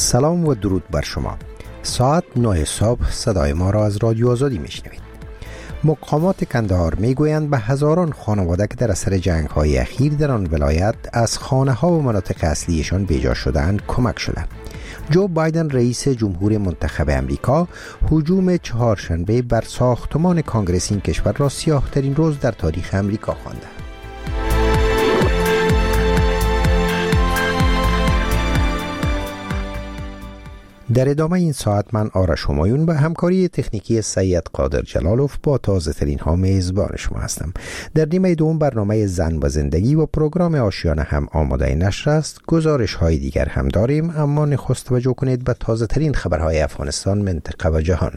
سلام و درود بر شما. ساعت 9 صبح صدای ما را از رادیو آزادی میشنوید. مقامات کندهار میگویند به هزاران خانواده که در اثر جنگ‌های اخیر در آن ولایت از خانه‌ها و مناطق اصلیشان بیجا شدند کمک شده. جو بایدن رئیس جمهور منتخب امریکا هجوم چهارشنبه بر ساختمان کنگره این کشور را سیاه‌ترین روز در تاریخ امریکا خوانده. در ادامه این ساعت من آرش همایون به همکاری تکنیکی سید قادر جلالوف با تازه ترین ها میزبان شما هستم. در نیمه دوم برنامه زن و زندگی و پروگرام آشیانه هم آماده نشر است. گزارش های دیگر هم داریم، اما نخست توجه کنید به تازه ترین خبرهای افغانستان، منطقه و جهان.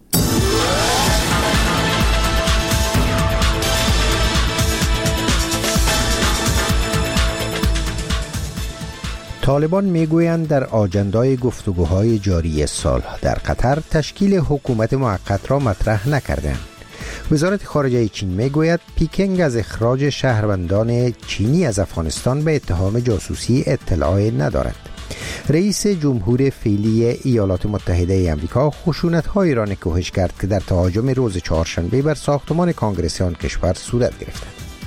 طالبان میگویند در آجندای گفتگوهای جاری صلح در قطر تشکیل حکومت موقت را مطرح نکردند. وزارت خارجه چین میگوید پیکنگ از اخراج شهروندان چینی از افغانستان به اتهام جاسوسی اطلاعی ندارد. رئیس جمهور فعلی ایالات متحده آمریکا خشونت‌هایی را نکوهش کرد که در تهاجم روز چهارشنبه بر ساختمان کنگره آن کشور صورت گرفت.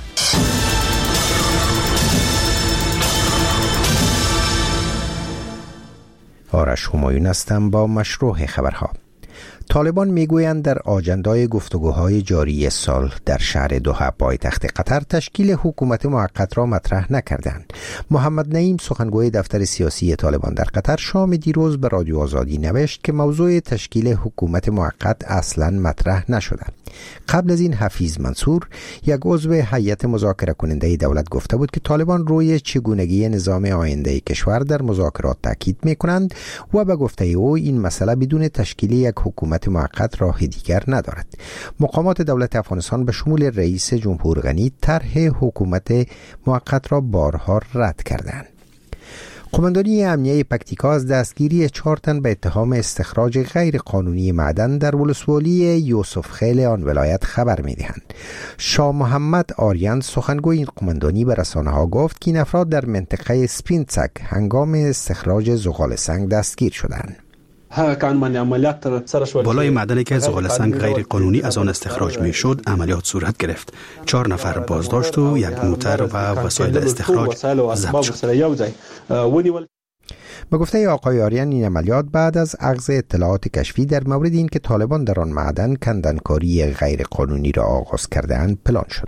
آرش همایون هستم با مشروع خبرها. طالبان میگویند در آجندای گفتگوهای جاری صلح در شهر دوحه پایتخت قطر تشکیل حکومت موقت را مطرح نکردند. محمد نعیم سخنگوی دفتر سیاسی طالبان در قطر شام دیروز به رادیو آزادی نوشت که موضوع تشکیل حکومت موقت اصلا مطرح نشده. قبل از این حفیظ منصور، یک عضو هیئت مذاکره کننده دولت، گفته بود که طالبان روی چگونگی نظام آینده کشور در مذاکرات تاکید می‌کنند و به گفته او این مسئله بدون تشکیل یک حکومت موقت راه دیگر ندارد. مقامات دولت افغانستان به شمول رئیس جمهور غنی طرح حکومت موقت را بارها رد کردند. قماندانی امنیه پکتیکا از دستگیری 4 تن به اتهام استخراج غیر قانونی معدن در ولسوالی یوسف خیل آن ولایت خبر می‌دهند. شاه محمد آریان سخنگوی این قماندانی به رسانه‌ها گفت که این افراد در منطقه سپینسک هنگام استخراج زغال سنگ دستگیر شدند. بالای معدنی که زغال سنگ غیر قانونی از آن استخراج می شد عملیات صورت گرفت. 4 نفر بازداشت و 1 موتر و وسایل استخراج ضبط شد. به گفته آقای آریان این عملیات بعد از اخذ اطلاعات کشفی در مورد این که طالبان در آن معدن کندنکاری غیر قانونی را آغاز کرده‌اند پلان شده.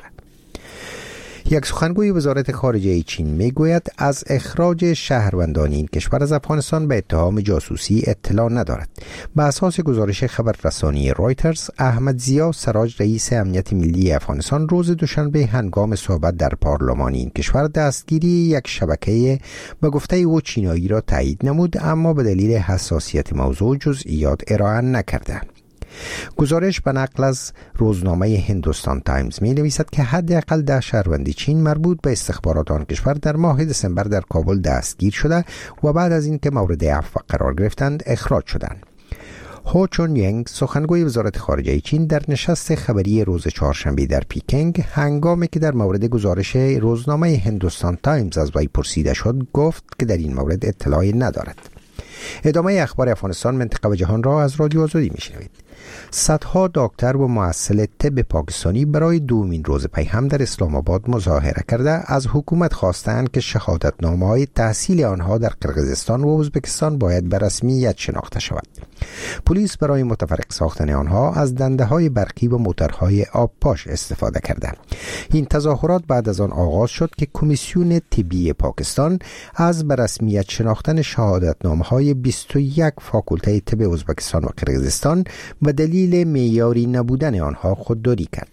یک سخنگوی وزارت خارجه چین میگوید از اخراج شهروندان این کشور از افغانستان به اتهام جاسوسی اطلاع ندارد. به اساس گزارش خبررسانی رایترز، احمد ضیا سراج رئیس امنیت ملی افغانستان روز دوشنبه هنگام صحبت در پارلمان این کشور دستگیری یک شبکه به گفته او چینایی را تایید نمود، اما به دلیل حساسیت موضوع جزئیات ارائه نکرد. گزارش به نقل از روزنامه هندوستان تایمز می نویسد که حداقل 10 شهروند چین مربوط به استخبارات آن کشور در ماه دسامبر در کابل دستگیر شده و بعد از اینکه مورد عفو قرار گرفتند اخراج شدند. هو چون ینگ سخنگوی وزارت خارجه چین در نشست خبری روز چهارشنبه در پیکنگ هنگامی که در مورد گزارش روزنامه هندوستان تایمز از وی پرسیده شد گفت که در این مورد اطلاعی ندارد. ادامه اخبار افغانستان، منطقه و جهان را از رادیو آزادی میشنوید. صدها دکتر و محصل طب پاکستانی برای دومین روز پی هم در اسلام آباد مظاهره کرده از حکومت خواستند که شهادتنامه‌های تحصیل آنها در قرقیزستان و ازبکستان باید به رسمیت شناخته شود. پلیس برای متفرق ساختن آنها از دنده‌های برقی و موتورهای آبپاش استفاده کرده. این تظاهرات بعد از آن آغاز شد که کمیسیون طبی پاکستان از به رسمیت شناختن شهادتنامه‌های 21 فاکولته طب ازبکستان و قرقیزستان و دلیل معیاری نبودن آنها خودداری کرد.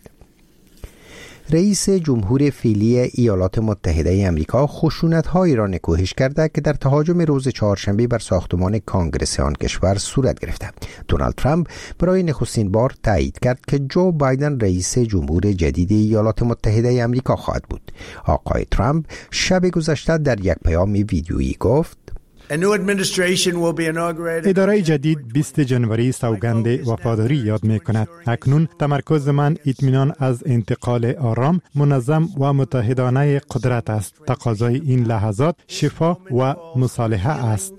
رئیس جمهور فعلی ایالات متحده آمریکا خشونت‌هایی را نکوهش کرده که در تهاجم روز چهارشنبه بر ساختمان کنگره آن کشور صورت گرفته. دونالد ترامپ برای نخستین بار تایید کرد که جو بایدن رئیس جمهور جدید ایالات متحده آمریکا خواهد بود. آقای ترامپ شب گذشته در یک پیام ویدیویی گفت: اداره جدید 20 جنوری سوگند وفاداری یاد می کند. اکنون تمرکز من اطمینان از انتقال آرام، منظم و متحدانه قدرت است. تقاضای این لحظات شفا و مصالحه است.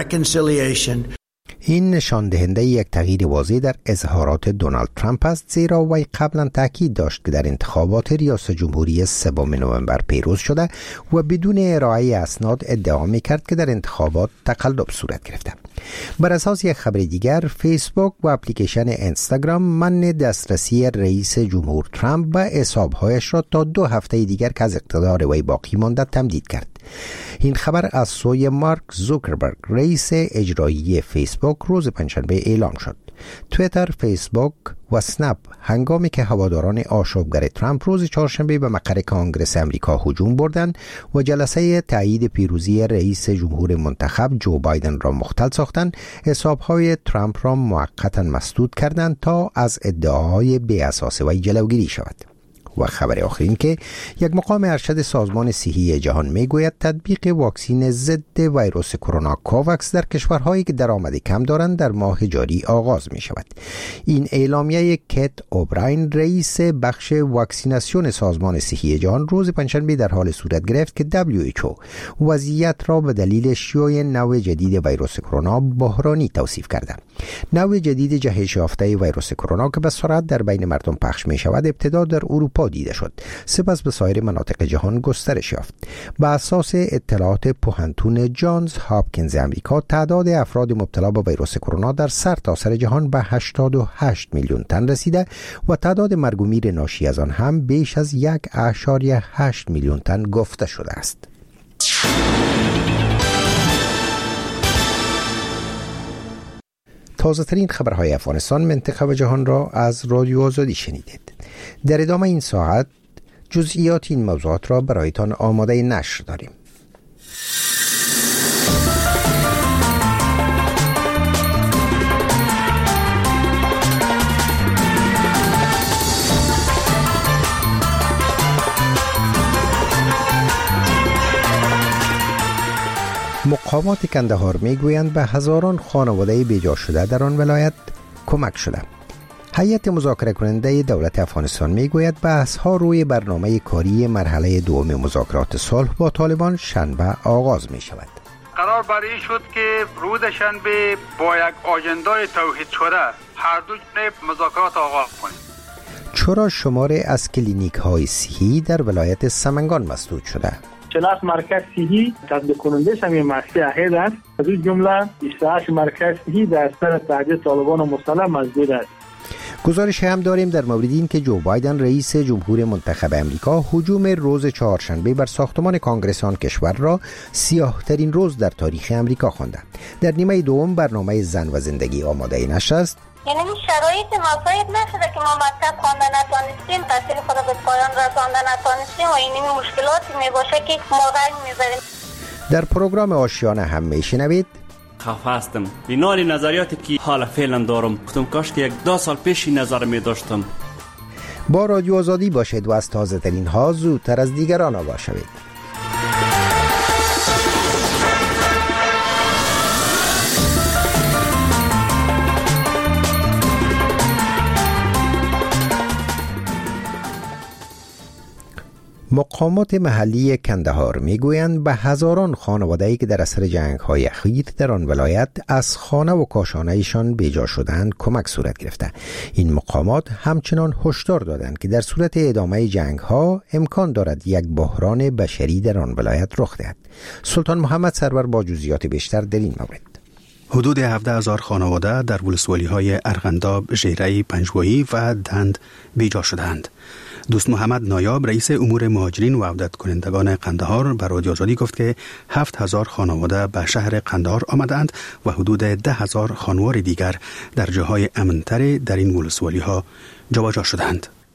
این نشان دهنده یک تغییر واضح در اظهارات دونالد ترامپ است، زیرا وی قبلا تاکید داشت که در انتخابات ریاست جمهوری 3 نوامبر پیروز شده و بدون ارائه اسناد ادعا می‌کرد که در انتخابات تقلب صورت گرفته. بر اساس یک خبر دیگر، فیسبوک و اپلیکیشن اینستاگرام منع دسترسی رئیس جمهور ترامپ به حساب‌هایش را تا 2 هفته دیگر که از اقتدار وی باقی مانده تمدید کرد. این خبر از سوی مارک زوکربرگ، رئیس اجرایی فیسبوک، روز پنجشنبه اعلام شد. توییتر، فیسبوک و اسنپ هنگامی که هواداران آشوبگر ترامپ روز چهارشنبه به مقر کانگرس امریکا هجوم بردند و جلسه تایید پیروزی رئیس جمهور منتخب جو بایدن را مختل ساختند، حساب‌های ترامپ را موقتا مسدود کردند تا از ادعاهای بی اساس وی جلوگیری شود. و خبر آخر این که یک مقام ارشد سازمان صحی جهان میگوید تطبیق واکسن ضد ویروس کرونا کوواکس در کشورهایی که درآمد کم دارند در ماه جاری آغاز می شود. این اعلامیه کت اوبراین، رئیس بخش واکسیناسیون سازمان صحی جهان، روز پنجشنبه در حال صورت گرفت که WHO وضعیت را به دلیل شیوع نوع جدید ویروس کرونا بحرانی توصیف کرده. نوع جدید جهش یافته ویروس کرونا که به سرعت در بین مردم پخش می شود، ابتدا در اروپا دیده شد، سپس به سایر مناطق جهان گسترش یافت. بر اساس اطلاعات پوهنتون جانز هاپکینز امریکا، تعداد افراد مبتلا به ویروس کرونا در سرتاسر جهان به 88 میلیون تن رسیده و تعداد مرگ و میر ناشی از آن هم بیش از 1.8 میلیون تن گفته شده است. تازه ترین خبرهای افغانستان، منطقه و جهان را از رادیو آزادی شنیدید. در ادامه این ساعت جزئیات این موضوعات را برایتان آماده نشر داریم. مقامات کندهار میگویند به هزاران خانواده بیجا شده در آن ولایت کمک شده. هیئت مذاکره کننده دولت افغانستان میگوید بحث‌ها روی برنامه کاری مرحله دوم مذاکرات صلح با طالبان شنبه آغاز می شود. قرار بر این شد که روز شنبه با یک آژندای توحید شده هر دو جانب مذاکرات آغاز کنیم. چرا شماری از کلینیک‌های صحی در ولایت سمنگان مسدود شده؟ 40 مرکز صحی تطبیق کننده همین مسئله اهل است. از این جمله 28 مرکز صحی در اثر تعدیل طالبان و مسلح مسدود است. گزارش هم داریم در مورد این که جو بایدن، رئیس جمهور منتخب امریکا، هجوم روز چهارشنبه بر ساختمان کانگرس آن کشور را سیاه‌ترین روز در تاریخ امریکا خوانده. در نیمه دوم برنامه زن و زندگی آماده نشست. یعنی شرایط مساعد نشده که ما مکتب خوانده نتوانستیم، تحصیل خود به پایان رسانده نتوانستیم و این مشکلاتی میباشه که ما رنگ میبریم. در پروگرام آشیانه هم میشنوید خفه هستم بنای نظریاتی که حالا فعلا دارم، گفتم کاش که 1-2 سال پیش این نظر می داشتم. با رادیو آزادی باشید و از تازه ترین ها زودتر از دیگران آگاه شوید. مقامات محلی کندهار میگویند به هزاران خانواده‌ای که در اثر جنگ‌های اخیر در آن ولایت از خانه و کاشانه‌ایشان بیجا شدند کمک صورت گرفته. این مقامات همچنان هشدار دادند که در صورت ادامه جنگ‌ها امکان دارد یک بحران بشری در آن ولایت رخ دهد. سلطان محمد سرور با جزئیات بیشتر در این مورد. حدود 17,000 خانواده در ولسوالی‌های ارغنداب، ژیره، پنجوایی و دند بیجا شدند. دوست محمد نایاب، رئیس امور مهاجرین و عودت کنندگان قندهار، به رادیو آزادی گفت که 7,000 خانواده به شهر قندهار آمدند و حدود 10,000 خانوار دیگر در جاهای امن‌تر در این ولسوالی‌ها جابجا شدند.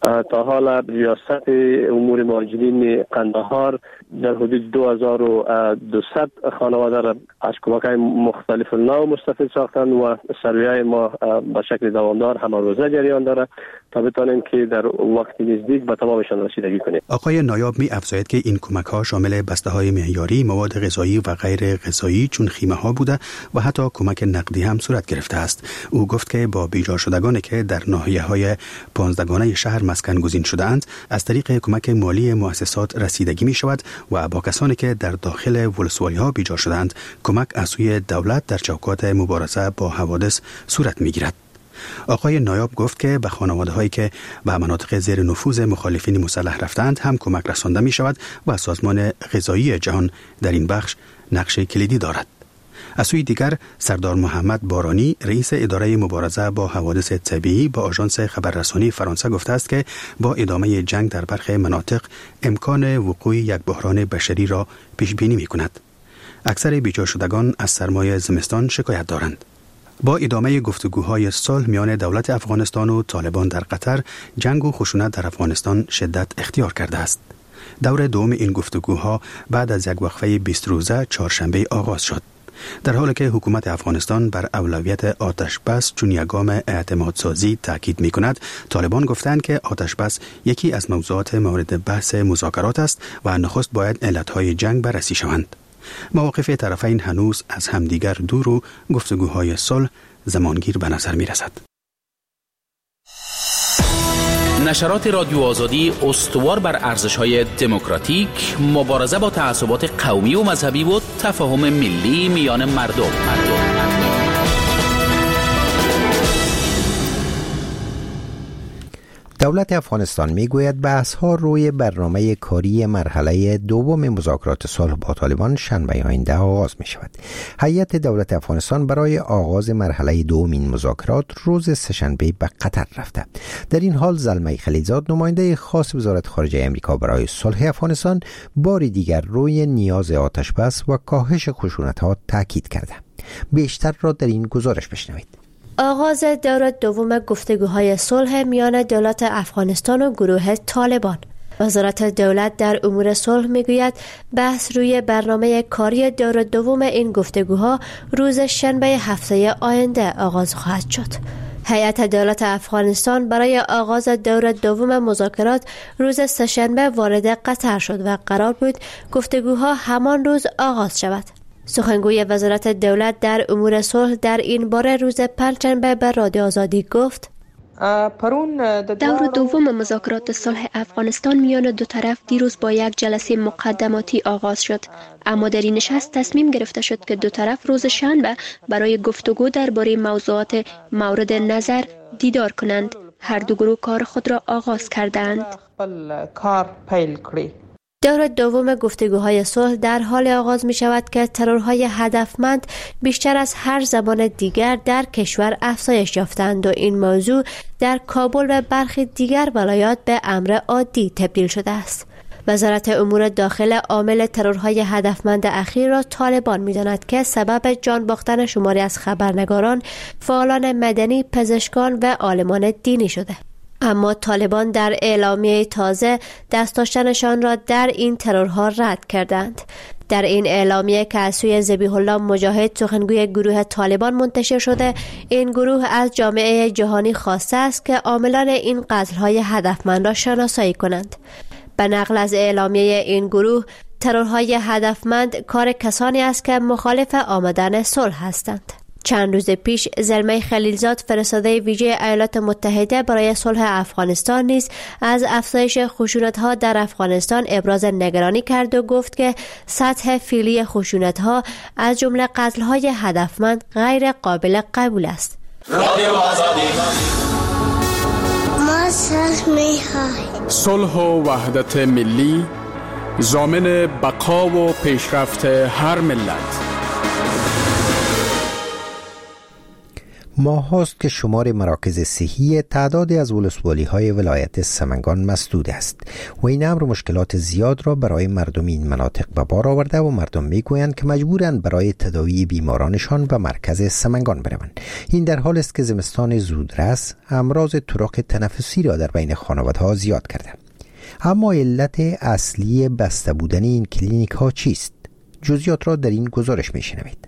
تا حال ریاست امور مهاجرین قندهار در حدود 2200 خانواده را از کمک‌های مختلف نوع مستفید ساختند و سروی‌های ما به شکل دوامدار همه روزه جریان داره تا بتانیم که در وقت نزدیک به تمامشان رسیدگی کنیم. آقای نایاب می افزاید که این کمک‌ها شامل بسته‌های معیاری، مواد غذایی و غیر غذایی چون خیمه‌ها بوده و حتی کمک نقدی هم صورت گرفته است. او گفت که با بیجا شدگانی که در ناحیه‌های 15گانه شهر مسکن گزین شده‌اند از طریق کمک مالی مؤسسات رسیدگی می شود و با کسانی که در داخل ولسوالی‌ها بیجا شده‌اند کمک از سوی دولت در چوکات مبارزه با حوادث صورت می‌گیرد. آقای نایاب گفت که به خانواده‌هایی که به مناطق زیر نفوذ مخالفین مسلح رفتند هم کمک رسانده می شود و سازمان غذایی جهان در این بخش نقش کلیدی دارد. از سوی دیگر سردار محمد بارانی رئیس اداره مبارزه با حوادث طبیعی با آژانس خبررسانی فرانسه گفته است که با ادامه جنگ در برخی مناطق امکان وقوع یک بحران بشری را پیش بینی می کند. اکثر بیجا شدگان از سرمای زمستان شکایت دارند. با ادامه گفتگوهای صلح میان دولت افغانستان و طالبان در قطر، جنگ و خشونت در افغانستان شدت اختیار کرده است. دور دوم این گفتگوها بعد از یک وقفه 20 روزه چهارشنبه آغاز شد. در حالی که حکومت افغانستان بر اولویت آتش بس چون یک گام اعتماد سازی تاکید می کند، طالبان گفتند که آتش بس یکی از موضوعات مورد بحث مذاکرات است و نخست باید علتهای جنگ بررسی شوند. مواقف طرفین هنوز از همدیگر دور و گفتگوهای صلح زمانگیر به نظر می رسد. نشرات رادیو آزادی استوار بر ارزش‌های دموکراتیک، مبارزه با تعصبات قومی و مذهبی و تفاهم ملی میان مردم. دولت افغانستان میگوید بحث‌ها روی برنامه کاری مرحله دوم مذاکرات صلح با طالبان شنبه آینده آغاز می شود. هیئت دولت افغانستان برای آغاز مرحله دوم این مذاکرات روز سه‌شنبه به قطر رفته. در این حال زلمه خلیلزاد نماینده خاص وزارت خارجه آمریکا برای صلح افغانستان بار دیگر روی نیاز آتش‌بس و کاهش خشونت‌ها تاکید کرده. بیشتر را در این گزارش بشنوید. آغاز دور دوم گفتگوهای صلح میان دولت افغانستان و گروه طالبان. وزارت دولت در امور صلح میگوید بحث روی برنامه کاری دور دوم این گفتگوها روز شنبه هفته آینده آغاز خواهد شد. هیئت دولت افغانستان برای آغاز دور دوم مذاکرات روز سه‌شنبه وارد قطر شد و قرار بود گفتگوها همان روز آغاز شود. سخنگوی وزارت دولت در امور صلح در این باره روز پنجشنبه به رادیو آزادی گفت دور دوم مذاکرات صلح افغانستان میان دو طرف دیروز با یک جلسه مقدماتی آغاز شد، اما در این نشست تصمیم گرفته شد که دو طرف روز شنبه برای گفتگو درباره موضوعات مورد نظر دیدار کنند. هر دو گروه کار خود را آغاز کردند. دور دوم گفتگوهای صلح در حال آغاز می شود که ترورهای هدفمند بیشتر از هر زمان دیگر در کشور افزایش یافتند و این موضوع در کابل و برخی دیگر ولایات به امر عادی تبدیل شده است. وزارت امور داخل عامل ترورهای هدفمند اخیر را طالبان می داند که سبب جان باختن شماری از خبرنگاران، فعالان مدنی، پزشکان و عالمان دینی شده. اما طالبان در اعلامیه تازه دست داشتنشان را در این ترورها رد کردند. در این اعلامیه که از سوی ذبیح الله مجاهد سخنگوی گروه طالبان منتشر شده، این گروه از جامعه جهانی خواسته است که عاملان این قتل‌های هدفمند را شناسایی کنند. به نقل از اعلامیه این گروه، ترورهای هدفمند کار کسانی است که مخالف آمدن صلح هستند. چند روز پیش زلمه خلیلزاد فرستاده ویژه ایالات متحده برای صلح افغانستان نیز از افزایش خشونت‌ها در افغانستان ابراز نگرانی کرد و گفت که سطح فعلی خشونت‌ها از جمله قتل‌های هدفمند غیر قابل قبول است. رادیو آزادی ما صلح و وحدت ملی ضامن بقا و پیشرفت هر ملت. ماهاست که شمار مراکز صحی تعدادی از ولسوالی‌های ولایت سمنگان مسدود است و این امر مشکلات زیاد را برای مردم این مناطق به بار آورده و مردم میگویند که مجبورند برای تداوی بیمارانشان به مرکز سمنگان بروند. این در حال است که زمستان زودرس امراض طرق تنفسی را در بین خانواده‌ها زیاد کرده. اما علت اصلی بسته بودن این کلینیک ها چیست؟ جزئیات را در این گزارش میشنوید.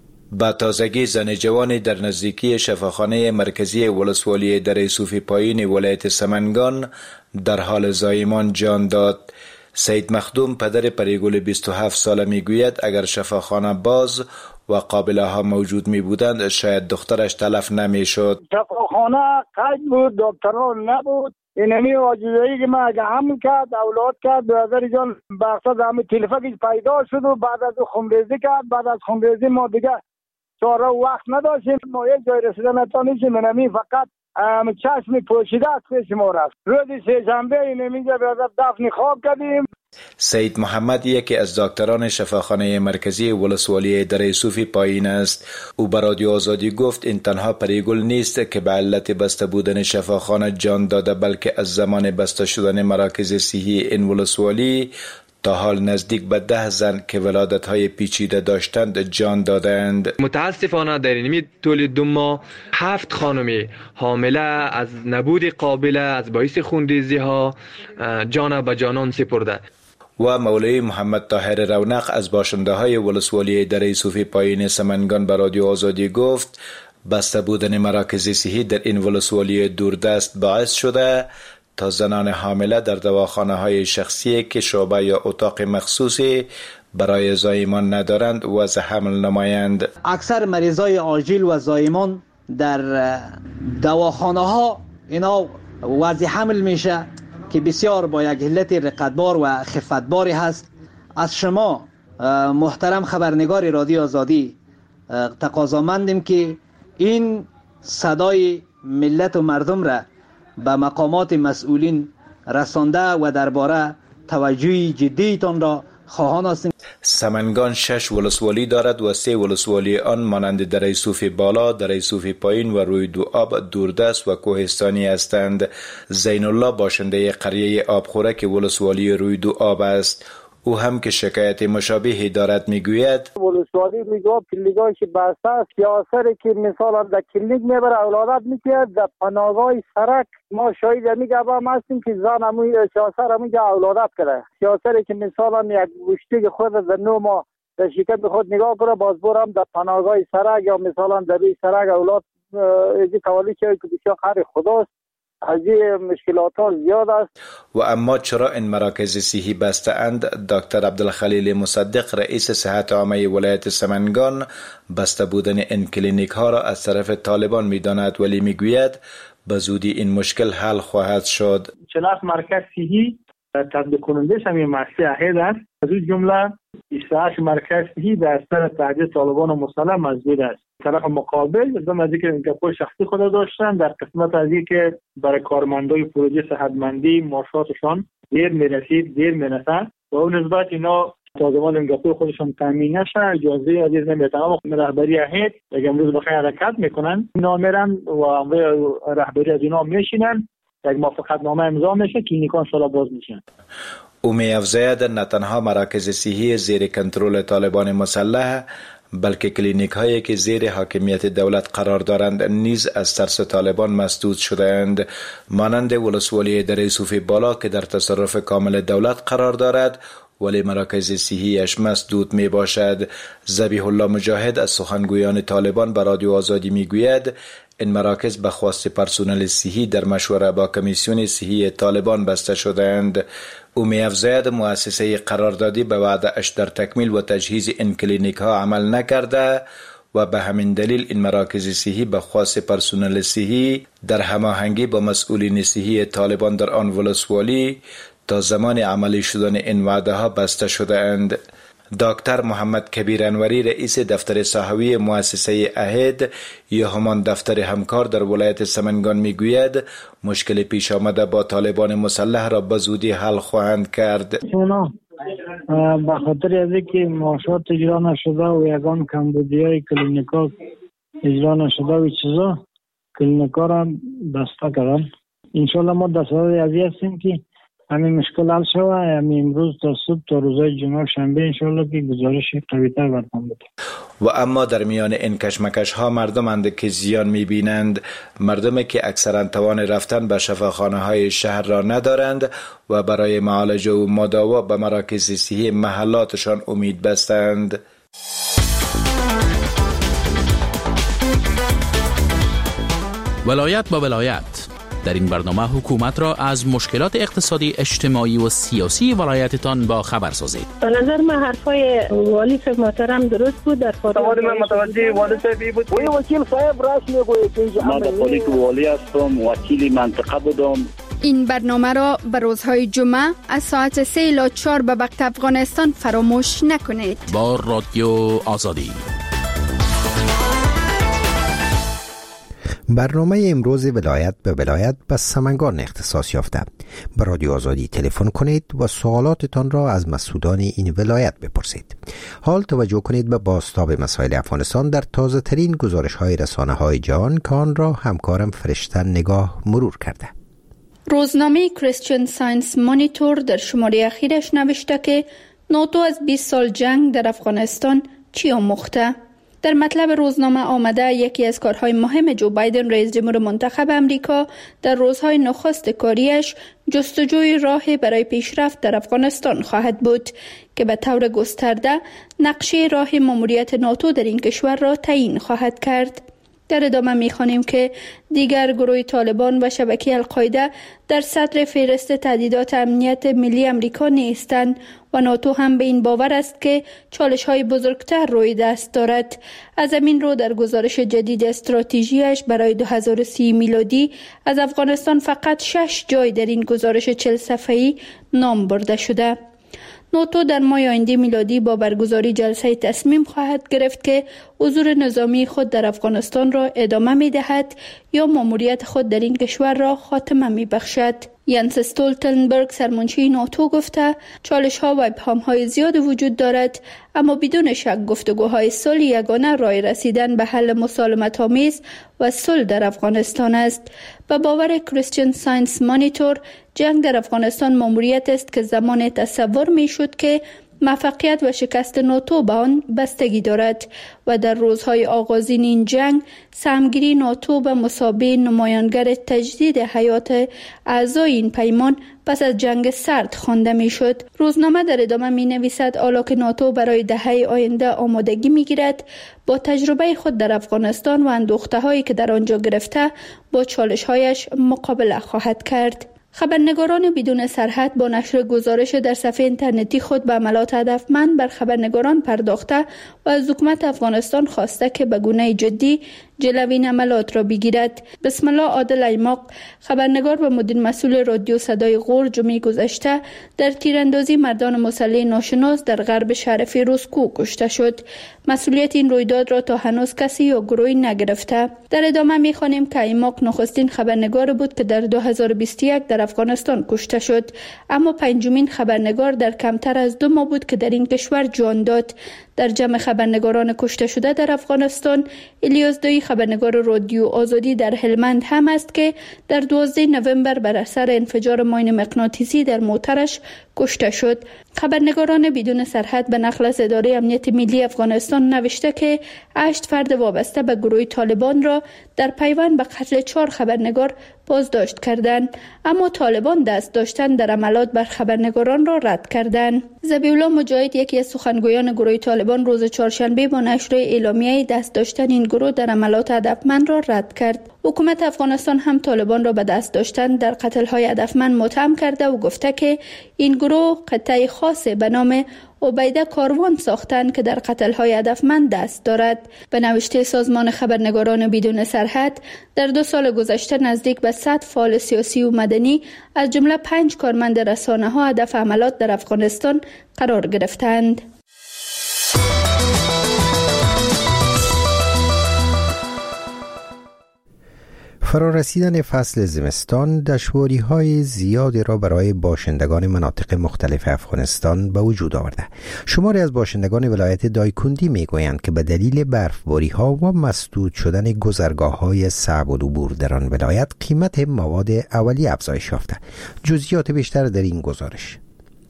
با تازگی زن جوانی در نزدیکی شفاخانه مرکزی ولسوالی دره صوفی پایین ولایت سمنگان در حال زایمان جان داد. سید مخدوم پدر پریگل 27 ساله میگوید اگر شفاخانه باز و قابله ها موجود می بودند شاید دخترش تلف نمی شد. شفاخانه قید بود، دکتران نبود. اینمی عاجزی که ما اگه هم کرد اولاد کرد برادر جان بخصد همه تلفنش پیدا شد و بعد از خونریزی کرد. بعد از خونریزی ما دیگه چاره وقت نداشتیم، ما یک جای رسیدن نتانیستیم. اینمی فقط چشم پوشیده از پیش ما رفت. روز سه‌شنبه اینمی برادر دفن خواب کردیم. سید محمد یکی از دکتران شفاخانه مرکزی ولسوالی دره صوفی پایین است. او به رادیو آزادی گفت این تنها پریگل نیست که به علت بسته بودن شفاخانه جان داده، بلکه از زمان بسته شدن مراکز صحی این ولسوالی تا حال نزدیک به 10 زن که ولادت‌های پیچیده داشتند جان دادند. متاسفانه در این طول 2 ماه 7 خانمی حامله از نبود قابله از باعث خونریزی ها جان به جانان سپرده. و مولوی محمد طاهر رونق از باشنده های ولسوالی دره صوفی پایین سمنگان به رادیو آزادی گفت بسته بودن مراکز صحی در این ولسوالی دوردست باعث شده تا زنان حامله در دواخانه های شخصی که شعبه یا اتاق مخصوصی برای زایمان ندارند وضع حمل نمایند. اکثر مریضای عاجل و زایمان در دواخانه ها اینا وضع حمل میشه که بسیار با یک علت رقتبار و خفتباری هست. از شما محترم خبرنگار رادیو آزادی تقاضامندیم که این صدای ملت و مردم را به مقامات مسئولین رسانده و درباره توجه جدیتان را خواهان هستیم. سمنگان 6 ولسوالی دارد و 3 ولسوالی آن مانند دره صوفی بالا، دره صوفی پایین و روی دو آب دوردست و کوهستانی هستند. زین الله باشنده قریه آبخورک ولسوالی روی دو آب است. او هم که شکایت مشابهی دارد میگوید ولسوالی میگه کلینیکایی که بسته است یا سری که مثلا در کلینیک میبره اولادت میکرد در پناهگاه سرک ما شاهد میگه هم هستیم که زن همون سیاسر همون جا اولادت کرده. سیاسری که مثلا یک گوشتی خود در 9 ماه در شکم خود نگاه کنه باز برم در پناهگاه سرک یا مثلا در سرک اولاد ازی قوالی که بسیار خیر خداست. از این مشکلات ها زیاد است. و اما چرا این مراکز صحی بسته اند؟ دکتر عبدالخلیل مصدق رئیس صحت عامه ولایت سمنگان بسته بودن این کلینیک ها را از طرف طالبان میداند ولی میگوید به زودی این مشکل حل خواهد شد. 47 مرکز صحی تطبیق کننده همین مرکز اهل است. از این جمله 28 مرکز صحی در اثر تعدیل طالبان مسلح مسدود است. طرف مقابل دم از اینکه گپای شخصی خود داشتن در قسمت از اینکه برای کارمندای پروژه صحتمندی معاشاتشان دیر میرسید دیر میرسه و اون نسبت اینا تا زمان گپای خودشان تامین نشه اجازه عزیز نمیتونه. اما رهبری هیئت اگه امروز بخیر حرکت میکنن اینا میرن و رهبری از اینا میشینن یک موافقت نامه امضا میشه کلینیکان سالا باز میشن. او می‌افزاید نه تنها مراکز صحی زیر کنترل طالبان مسلح بلکه کلینیک هایی که زیر حاکمیت دولت قرار دارند نیز از ترس طالبان مسدود شده‌اند، مانند ولسوالی دره صوفی بالا که در تصرف کامل دولت قرار دارد ولی مراکز صحیش مسدود می باشد. ذبیح الله مجاهد از سخنگویان طالبان به رادیو آزادی می گوید این مراکز به خواست پرسنل صحی در مشوره با کمیسیون صحی طالبان بسته شده‌اند. او می‌افزاید مؤسسه قراردادی به وعده اش در تکمیل و تجهیز این کلینیک ها عمل نکرده و به همین دلیل این مراکز صحی به خواست پرسنل صحی در هماهنگی با مسئولین صحی طالبان در آن ولسوالی تا زمان عملی شدن این وعده ها بسته شده اند. دکتر محمد کبیر انوری رئیس دفتر صحوی مؤسسه اهد یا همان دفتر همکار در ولایت سمنگان میگوید مشکل پیش آمده با طالبان مسلح را به زودی حل خواهند کرد. اونا به خاطر از اینکه معاشات اجرا نشده و یگان کمبودیای کلینیکا اجرا نشده و چیزا کلینیکا را بسته کردن. انشالله ما در صدد ازی هستیم که همین مشکل حل شوه. همین امروز تا صبح تا روزهای جمعه و شنبه انشالله که گزارش قوی‌تر برپا بده. و اما در میان این کشمکش ها مردمند که زیان میبینند، مردمی که اکثرا توان رفتن به شفاخانه های شهر را ندارند و برای معالجه و مداوا به مراکز صحی محلاتشان امید بستند. ولایت با ولایت. در این برنامه حکومت را از مشکلات اقتصادی، اجتماعی و سیاسی ولایتتان با خبر سازید. به نظر من حرفای والی صاحب محترم درست بود. در سوال من متوجه والی صاحب بود. وکیل صاحب راست میگوید که من در حالی که والی هستم، وکیل منطقه بودم. این برنامه را به روزهای جمعه از ساعت 3 الی 4 به وقت افغانستان فراموش نکنید. با رادیو آزادی. برنامه امروز ولایت به ولایت به سمنگان اختصاص یافته. به رادیو آزادی تلفن کنید و سوالاتتان را از مسئولان این ولایت بپرسید. حال توجه کنید به بازتاب مسائل افغانستان در تازه ترین گزارش های رسانه های جهان که آن را همکارم فرشته نگاه مرور کرده. روزنامه کریستین ساینس مانیتور در شماره اخیرش نوشته که ناتو از 20 سال جنگ در افغانستان چی آموخته؟ در مطلب روزنامه آمده یکی از کارهای مهم جو بایدن رئیس جمهور منتخب امریکا در روزهای نخست کاریش جستجوی راهی برای پیشرفت در افغانستان خواهد بود که به طور گسترده نقشه راه ماموریت ناتو در این کشور را تعیین خواهد کرد. در ادامه می‌خوانیم که دیگر گروه طالبان و شبکه القاعده در صدر فهرست تهدیدات امنیت ملی امریکا نیستند و ناتو هم به این باور است که چالش‌های بزرگتر روی دست دارد. از همین رو در گزارش جدید استراتژیش برای 2030 میلادی از افغانستان فقط 6 جای در این گزارش 40 صفحه‌ای نام برده شده. ناتو در ماه آینده میلادی با برگزاری جلسه تصمیم خواهد گرفت که حضور نظامی خود در افغانستان را ادامه می دهد یا ماموریت خود در این کشور را خاتمه می بخشد. ینس استولتنبرگ سرمنشی ناتو گفته چالش ها و ابهام های زیاد وجود دارد، اما بدون شک گفتگوهای صلح یگانه راه رسیدن به حل مسالمت آمیز و صلح در افغانستان است. به باور کریستین ساینس مانیتور جنگ در افغانستان ماموریت است که زمان تصور می شد که موفقیت و شکست ناتو به آن بستگی دارد و در روزهای آغازین این جنگ سهمگیری ناتو به مثابه نمایانگر تجدید حیات اعضای این پیمان پس از جنگ سرد خوانده می شد. روزنامه در ادامه می نویسد حالا که ناتو برای دهه آینده آمادگی می گیرد با تجربه خود در افغانستان و اندوخته هایی که در آنجا گرفته با چالش هایش مقابله خواهد کرد. خبرنگاران بدون سرحد با نشر گزارش در صفحه اینترنتی خود به عملات هدفمند بر خبرنگاران پرداخته و از حکومت افغانستان خواسته که به گونه جدی جلوی این عملات را بگیرد. بسم الله عادل ایماق خبرنگار و مدیر مسئول رادیو صدای غور جمعه گذشته در تیراندازی مردان مسلح ناشناس در غرب شهر فیروزکوه کشته شد. مسئولیت این رویداد را تا هنوز کسی یا گروهی نگرفته. در ادامه می‌خوانیم که ایماق نخستین خبرنگار بود که در 2021 در افغانستان کشته شد، اما پنجمین خبرنگار در کمتر از 2 ماه بود که در این کشور جان داد. در جمع خبرنگاران کشته شده در افغانستان الیاس دویی خبرنگار رادیو آزادی در هلمند هم است که در 12 نوامبر بر اثر انفجار ماین مغناطیسی در موترش کشته شد. خبرنگاران بدون سرحد به نقل از اداره امنیت ملی افغانستان نوشته که 8 فرد وابسته به گروه طالبان را در پیوند به قتل 4 خبرنگار بازداشت کردند، اما طالبان دست داشتن در عملات بر خبرنگاران را رد کردند. ذبیحالله مجاهد یکی از سخنگویان گروه طالبان روز چهارشنبه با نشر اعلامیه دست داشتن این گروه در عملات هدفمند را رد کرد. حکومت افغانستان هم طالبان را به دست داشتن در قتل‌های هدفمند متهم کرده و گفته که این گروه قطعه خاص به نام عبیده کاروان ساختند که در قتل‌های هدفمند دست دارد. به نوشته سازمان خبرنگاران بدون سرحد در 2 سال گذشته نزدیک به 100 فعال سیاسی و مدنی از جمله 5 کارمند رسانه‌ها هدف عملات در افغانستان قرار گرفتند. فرارسیدن فصل زمستان دشواری‌های زیادی را برای باشندگان مناطق مختلف افغانستان به وجود آورده. شماری از باشندگان ولایت دایکندی میگویند که به دلیل برفباری‌ها و مسدود شدن گذرگاه‌های صعب العبور در آن ولایت قیمت مواد اولیه افزایش یافته. جزئیات بیشتر در این گزارش.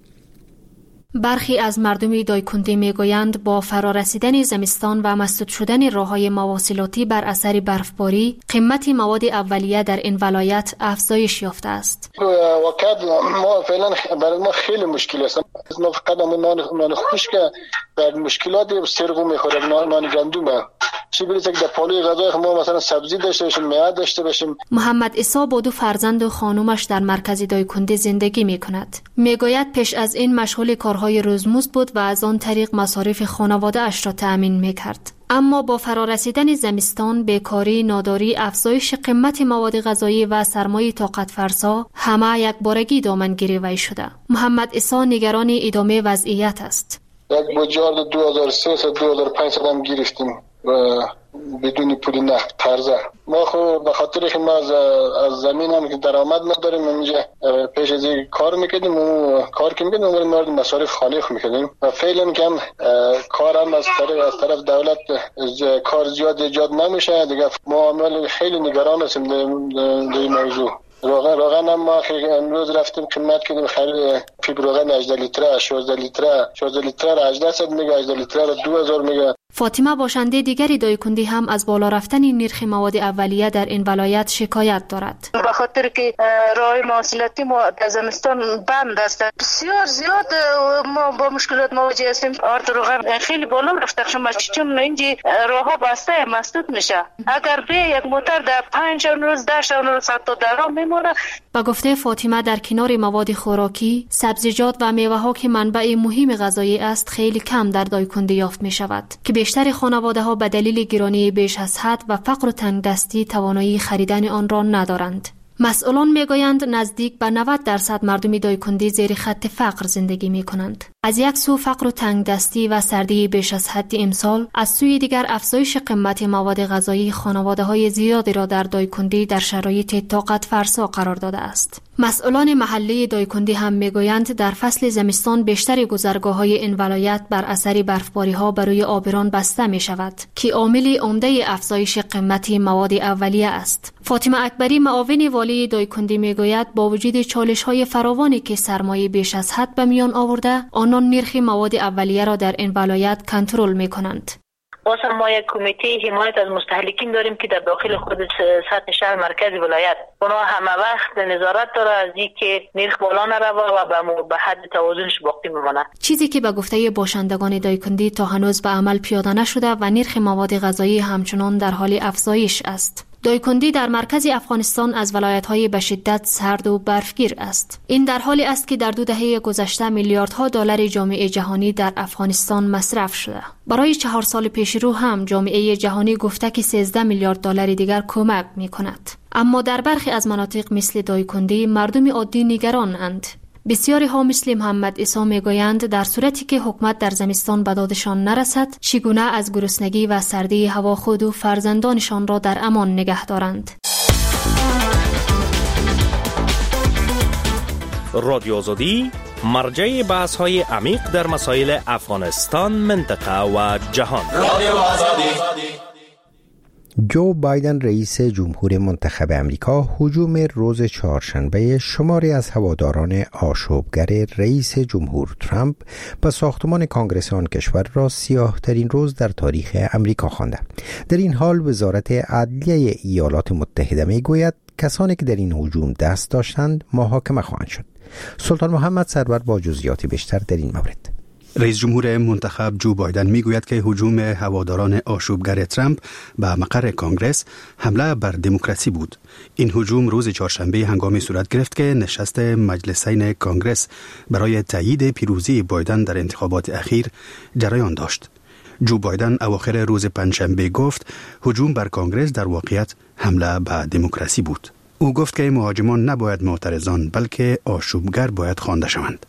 برخی از مردم دایکندی میگویند با فرارسیدن زمستان و مسدود شدن راه‌های مواصلاتی بر اثر برفباری قیمت مواد اولیه در این ولایت افزایش یافته است. واقعا ما فعلا برای ما خیلی مشکل است. ما فقط نان خشک در مشکلات سرغو میخوریم، نان گندم چی بریزه که در پالوی غذای ما مثلا سبزی داشته باشیم، میوه داشته باشیم. محمد عیسی با 2 فرزند و خانومش در مرکز دایکندی زندگی میکند. میگوید پیش از این مشغول کارهای روزمزد بود و از آن طریق مصارف خانواده اش را تأمین میکرد. اما با فرارسیدن زمستان، بیکاری، ناداری، افزایش قیمت مواد غذایی و سرمایه طاقت فرسا همه یک بارگی دامنگیری وی شده. محمد عیسی نگران ادامه وضعیت است. یک بجار 2300 2500 هم گرفتیم و بدون پول نقد قرضه. ما خب به خاطر که ما از زمین هم که درآمد نداریم، اینجا پیش از این کار میکردیم و کار که میکردیم ولی مورد مصارف خانه میکردیم و فعلا که هم کار هم از طرف دولت کار زیاد ایجاد نمیشه دیگه. معامل خیلی نگران هستیم در این موضوع. روغن هم ما امروز رفتیم قیمت کردیم خرید پیپ روغن 18 لیتره 16 لیتره را 1800 میگه، 18 لیتره را 2000 میگه. فاطمه باشنده دیگری دایکندی هم از بالا رفتن نرخ مواد اولیه در این ولایت شکایت دارد. به خاطر که راه مواصلاتی ما در زمستان بند است، بسیار زیاد ما با مشکلات مواجه هستیم. آرد روغن خیلی بالا رفته، چون اینجا راهها بسته مسدود میشه. اگر به یک موتر در 5 روز 10 روز تا درام میمونه. با گفته فاطمه در کنار مواد خوراکی، سبزیجات و میوه ها که منبع مهم غذایی است خیلی کم در دایکندی یافت می شود که بیشتر خانواده ها به دلیل گرانی بیش از حد و فقر و تنگدستی توانایی خریدن آن را ندارند. مسئولان میگویند نزدیک به 90% مردم دایکندی زیر خط فقر زندگی می کنند. از یک سو فقر و تنگدستی و سردی بیش از حد امسال، از سوی دیگر افزایش قیمت مواد غذایی خانواده‌های زیادی را در دایکندی در شرایط طاقت فرسا قرار داده است. مسئولان محلی دایکندی هم میگویند در فصل زمستان بیشتر گذرگاه‌های این ولایت بر اثر برفباری‌ها بر روی آبران بسته می شود که عامل عمده افزایش قیمت مواد اولیه است. فاطمه اکبری معاون والی دایکندی میگوید با وجود چالش‌های فراوانی که سرمایه بیش از حد به میان آورده، آنان نرخ مواد اولیه را در این ولایت کنترل می‌کنند. واسه ما یک کمیته حمایت از مستهلکین داریم که در داخل خود سطح شهر مرکز ولایت اونا همه وقت نظارت داره از اینکه نرخ بالا نروه و به حد توازنش باقی بمانه. چیزی که به گفته باشندگان دایکندی تا هنوز به عمل پیاده نشده و نرخ مواد غذایی همچنان در حال افزایش است. دایکندی در مرکز افغانستان از ولایت‌های به شدت سرد و برفگیر است. این در حالی است که در 2 دهه گذشته میلیاردها دلار جامعه جهانی در افغانستان مصرف شده. برای 4 سال پیش رو هم جامعه جهانی گفته که 13 میلیارد دلار دیگر کمک می‌کند. اما در برخی از مناطق مثل دایکندی مردم عادی نگرانند. بسیاری ها مثل محمد عیسی میگویند در صورتی که حکومت در زمستان به دادشان نرسد، چگونه از گرسنگی و سردی هوا خود و فرزندانشان را در امان نگه دارند. رادیو آزادی مرجع بحث های عمیق در مسائل افغانستان، منطقه و جهان. رادیو آزادی. جو بایدن رئیس جمهور منتخب امریکا هجوم روز چهارشنبه شماری از هواداران آشوبگر رئیس جمهور ترامپ به ساختمان کانگرس آن کشور را سیاه‌ترین روز در تاریخ امریکا خوانده. در این حال وزارت عدلیه ایالات متحده میگوید کسانی که در این هجوم دست داشتند محاکمه خواهند شد. سلطان محمد سرور با جزئیات بیشتر در این مورد. رئیس جمهور منتخب جو بایدن میگوید که هجوم هواداران آشوبگر ترامپ به مقر کانگرس حمله بر دموکراسی بود. این هجوم روز چهارشنبه هنگامی صورت گرفت که نشست مجلسین کانگرس برای تایید پیروزی بایدن در انتخابات اخیر جریان داشت. جو بایدن اواخر روز پنجشنبه گفت هجوم بر کانگرس در واقعیت حمله به دموکراسی بود. او گفت که مهاجمان نباید معترضان بلکه آشوبگر باید خوانده شوند.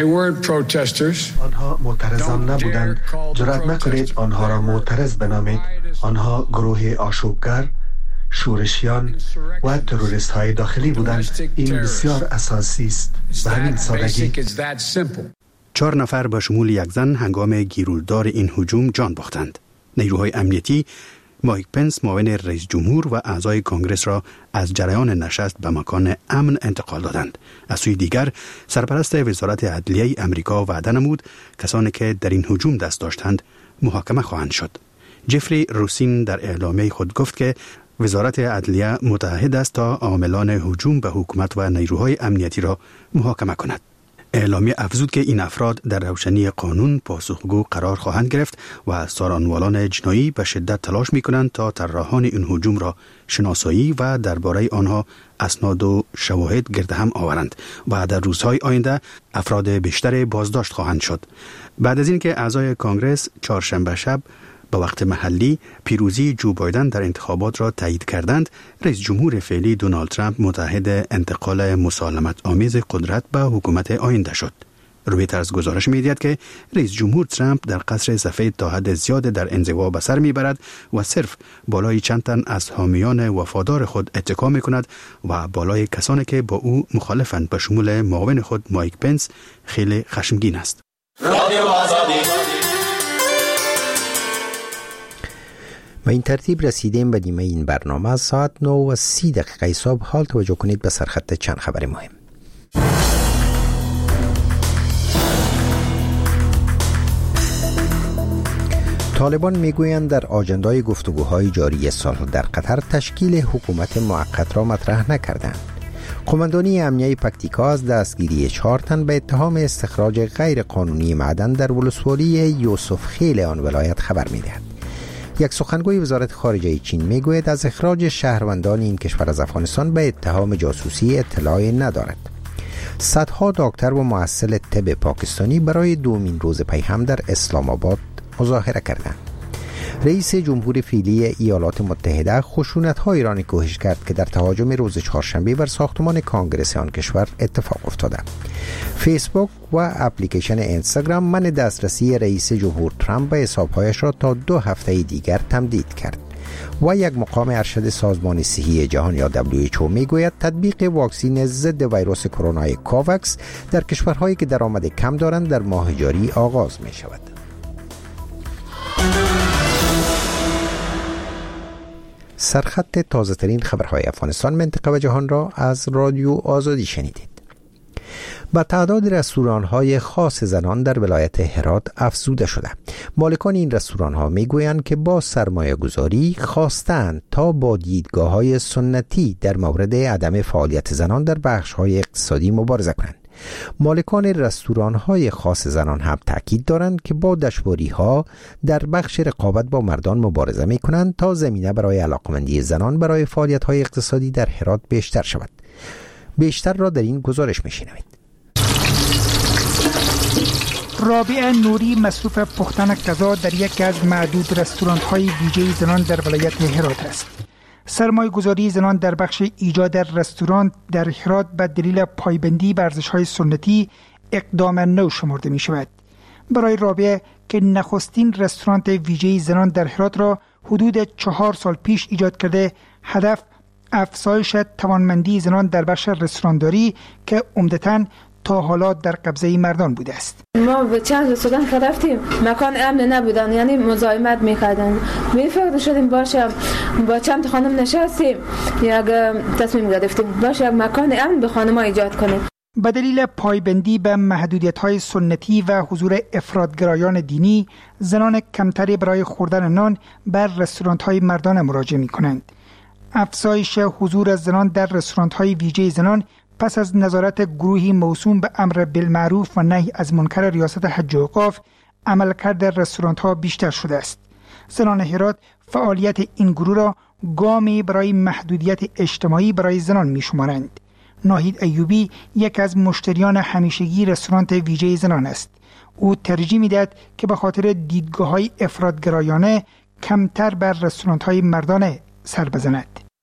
آنها معترضان نبودند. جرأت نکنید آنها را معترض بنامید. آنها گروه آشوبگر شورشیان و تروریست های داخلی بودند. این بسیار اساسی است. به همین سادگی 4 نفر به شمول یک زن هنگام گیرودار این هجوم جان باختند. نیروهای امنیتی مایک پنس معاون رئیس جمهور و اعضای کنگرس را از جریان نشست به مکان امن انتقال دادند. از سوی دیگر سرپرست وزارت عدلیه امریکا وعده نمود کسانی که در این هجوم دست داشتند محاکمه خواهند شد. جفری روسین در اعلامیه خود گفت که وزارت عدلیه متعهد است تا عاملان هجوم به حکومت و نیروهای امنیتی را محاکمه کند. اعلامیه افزود که این افراد در روشنی قانون پاسخگو قرار خواهند گرفت و سارانوالان جنایی به شدت تلاش می‌کنند تا طراحان این هجوم را شناسایی و درباره آنها اسناد و شواهد گرد هم آورند و در روزهای آینده افراد بیشتر بازداشت خواهند شد. بعد از اینکه اعضای کانگرس چهارشنبه شب به وقت محلی پیروزی جو بایدن در انتخابات را تایید کردند، رئیس جمهور فعلی دونالد ترامپ متعهد انتقال مسالمت آمیز قدرت به حکومت آینده شد. رویترز گزارش می‌دهد که رئیس جمهور ترامپ در قصر سفید تا حد زیاد در انزوا به سر میبرد و صرف بالای چند تن از حامیان وفادار خود اتکا می‌کند و بالای کسانی که با او مخالفند به شمول معاون خود مایک پنس خیلی خشمگین است. و این ترتیب رسیدیم به نیمه این برنامه. از ساعت 9:30 صبح حال توجه کنید به سرخط چند خبر مهم. طالبان میگویند در آجندای گفتگوهای جاری صلح در قطر تشکیل حکومت موقت را مطرح نکردند. قماندانی امنیه پکتیکا از دستگیری 4 تن به اتهام استخراج غیر قانونی معدن در ولسوالی یوسف خیل آن ولایت خبر میدهد. یک سخنگوی وزارت خارجه چین میگوید از اخراج شهروندان این کشور از افغانستان به اتهام جاسوسی اطلاعی ندارد. صدها دکتر و محصل طب پاکستانی برای دومین روز پی هم در اسلام آباد مظاهره کردند. رئیس جمهور فعلی ایالات متحده خشونت‌های را نکوهش کرد که در تهاجم روز چهارشنبه بر ساختمان کانگرس آن کشور اتفاق افتاده. فیسبوک و اپلیکیشن اینستاگرام منع دسترسی رئیس جمهور ترامپ به حساب‌هایش را تا 2 هفته دیگر تمدید کرد. و یک مقام ارشد سازمان صحی جهان یا WHO میگوید تطبیق واکسن ضد ویروس کرونا کوواکس در کشورهایی که درآمد کم دارند در ماه جاری آغاز می شود. سرخط تازه ترین خبرهای افغانستان، منطقه و جهان را از رادیو آزادی شنیدید. با تعداد رستوران‌های خاص زنان در ولایت هرات افزوده شده. مالکان این رستوران‌ها میگویند که با سرمایه‌گذاری خواستند تا با دیدگاه‌های سنتی در مورد عدم فعالیت زنان در بخش‌های اقتصادی مبارزه کنند. مالکان رستوران‌های خاص زنان هم تاکید دارند که با دشواری‌ها در بخش رقابت با مردان مبارزه می‌کنند تا زمینه برای علاقمندی زنان برای فعالیت‌های اقتصادی در هرات بیشتر شود. بیشتر را در این گزارش می‌شنوید. رابعه نوری مصروف پختن غذا در یکی از معدود رستوران‌های ویژه زنان در ولایت هرات است. سرمایه‌گذاری زنان در بخش ایجاد رستوران در هرات به دلیل پایبندی بر ارزش‌های سنتی اقدام نو شمرده می‌شود. برای رابعه که نخستین رستوران ویژه زنان در هرات را حدود 4 سال پیش ایجاد کرده، هدف افزایش توانمندی زنان در بخش رستورانداری که عمدتاً تا حالا در قبضه مردان بوده است. ما به چند رستوران رفتیم، مکان امن نبودن، یعنی مزاحمت می‌کردن. فکر شدیم باشه با چند خانم نشستیم، یک تصمیم گرفتیم باشه یک مکان امن به خانم‌ها ایجاد کنیم. به دلیل پایبندی به محدودیت‌های سنتی و حضور افراط‌گرایان دینی، زنان کمتری برای خوردن نان بر رستوران‌های مردان مراجعه می‌کنند. افزایش حضور زنان در رستوران‌های ویژه زنان پس از نظارت گروهی موسوم به امر بالمعروف و نهی از منکر ریاست حج و اوقاف، عملکرد رستوران‌ها بیشتر شده است. زنان هرات فعالیت این گروه را گامی برای محدودیت اجتماعی برای زنان می‌شمارند. ناهید ایوبی یک از مشتریان همیشگی رستوران ویژه زنان است. او ترجیح می‌دهد که به خاطر دیدگاه‌های افراط‌گرایانه کمتر بر رستوران‌های مردانه سر بزند.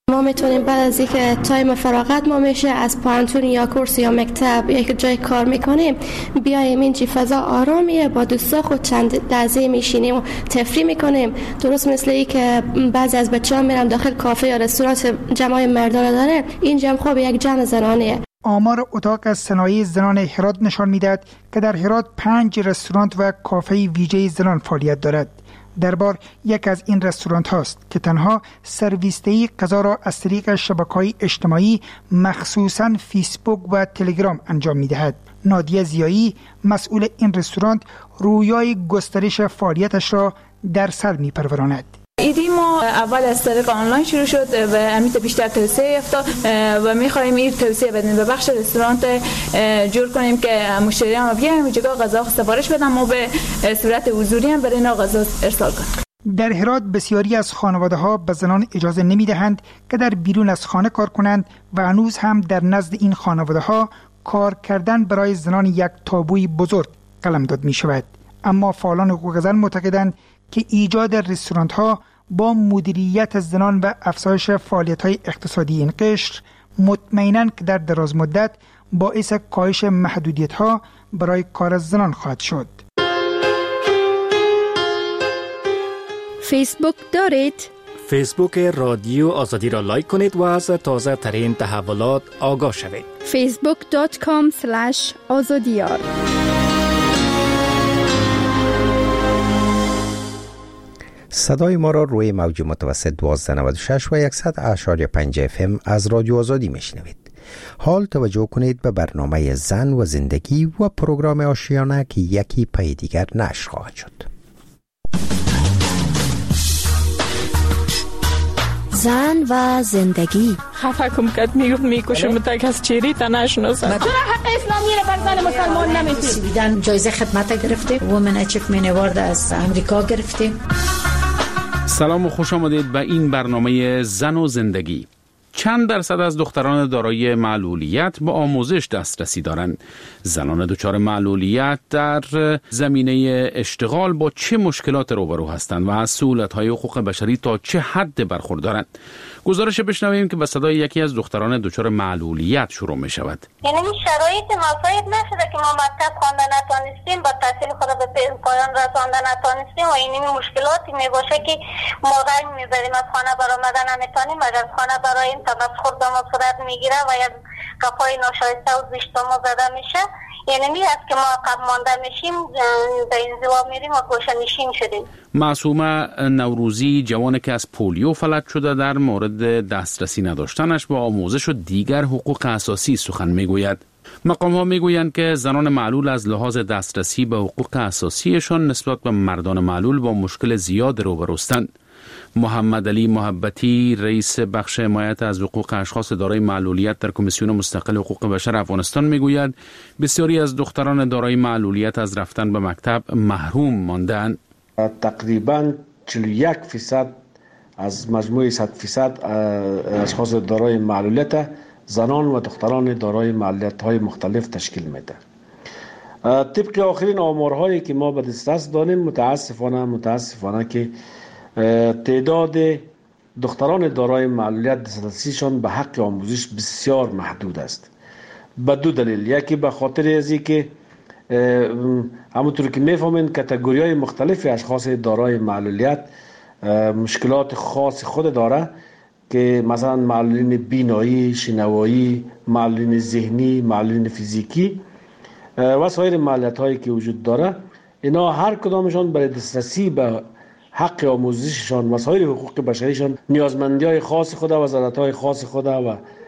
ما میتونیم بعد از اینکه تایم فراغت ما میشه از پانتون یا کورس یا مکتب یا یک جای کار میکنیم بیایم اینجا فضا آرامیه با دوستا خود چند لحظه میشینیم و تفریح میکنیم. درست مثل ای که بعضی از بچه‌ها میرن داخل کافه یا رستوران جمع مردانه داره، اینجا هم خوب یک جمع زنانه. آمار اتاق صنایع زنان هرات نشان میدهد که در هرات 5 رستوران و کافه ویژه زنان فعالیت دارد. در بار یک از این رستوران هاست که تنها سرویسدهی غذا را از طریق شبکه‌های اجتماعی مخصوصاً فیسبوک و تلگرام انجام می‌دهد. نادیه زیایی مسئول این رستوران رویای گسترش فعالیتش را در سر می‌پروراند. ایدی ما اول از طریق آنلاین شروع شد و امیت بیشتر توسعه یافت و می‌خوایم این توسعه بدیم و بخش رستوران جور کنیم که مشتریان بیان اونجا غذا سفارش بدن و به صورت حضوری هم برای اینا غذا ارسال کنیم. در هرات بسیاری از خانواده‌ها به زنان اجازه نمی‌دهند که در بیرون از خانه کار کنند و هنوز هم در نزد این خانواده‌ها کار کردن برای زنان یک تابوی بزرگ قلمداد می‌شود. اما فعالان حقوق زن معتقدند که ایجاد رستوران‌ها با مدیریت زنان و افزایش فعالیت‌های اقتصادی این قشر مطمئناً که در دراز مدت باعث کاهش محدودیت‌ها برای کار زنان خواهد شد. فیسبوک دارید؟ فیسبوک رادیو آزادی را لایک کنید و از تازه ترین تحولات آگاه شوید. facebook.com/azadiyar. صدای ما را روی موج متوسط 1296 و 100.5 FM از رادیو آزادی میشنوید. حال توجه کنید به برنامه زن و زندگی و پروگرام آشیانه که یکی پای دیگر نشر خواهد شد. زن و زندگی. خفه کم کد میکشم تک از چیری تا نشناسم. چرا حق اسلامی را بر زن مسلمان نمیتونی؟ جایزه خدمت گرفته، وومن اچیومنت اوارد از امریکا گرفته. سلام و خوش آمدید به این برنامه زن و زندگی. چند درصد از دختران دارای معلولیت به آموزش دسترسی دارند؟ زنان دچار معلولیت در زمینه اشتغال با چه مشکلات روبرو هستند و از سهولت‌های حقوق بشری تا چه حد برخوردارند؟ گزارش بشنویم که به صدای یکی از دختران دچار معلولیت شروع می شود. یعنی شرایط مساعد نشده که ما مکتب خوانده نتانستیم، با تحصیل خود به پایان رسانده نتانستیم و این مشکلاتی می باشه که ما رنگ می بریم از خانه برآمدن نمیتونیم، اگر خانه برای این تمسخر به ما صورت می گیره و یک قفای ناشایسته و زشت ما زده میشه. یعنی می است که ما عقب مانده میشیم، به انزوا میریم و گوشه‌نشین شدیم. معصومه نوروزی، جوانی که از پولیو فلج شده، در مورد دسترسی نداشتنش به آموزش و دیگر حقوق اساسی سخن میگوید. مقام‌ها میگویند که زنان معلول از لحاظ دسترسی به حقوق اساسیشان نسبت به مردان معلول با مشکل زیاد روبروستند. محمد علی محبتی، رئیس بخش حمایت از حقوق اشخاص دارای معلولیت در کمیسیون مستقل حقوق بشر افغانستان میگوید بسیاری از دختران دارای معلولیت از رفتن به مکتب محروم ماندند. تقریباً 41% از مجموع 100% اشخاص دارای معلولیت زنان و دختران دارای معلولیت‌های مختلف تشکیل میده. طبق آخرین آمارهایی که ما به دسترس داریم، متاسفانه که تعداد دختران دارای معلولیت دسترسیشان به حق آموزش بسیار محدود است. به دو دلیل. یکی به خاطر از اینکه همونطور که میفهمین کاتگوری‌های مختلف اشخاص دارای معلولیت مشکلات خاص خود داره که مثلا معلولین بینایی، شنوایی، معلولین ذهنی، معلولین فیزیکی و سایر معلولیت‌هایی که وجود داره، اینا هر کدامشان برای دسترسی به حق آموزششان و سایر حقوق بشریشان نیازمندی‌های خاص خود و ضرورت‌های خاص خود و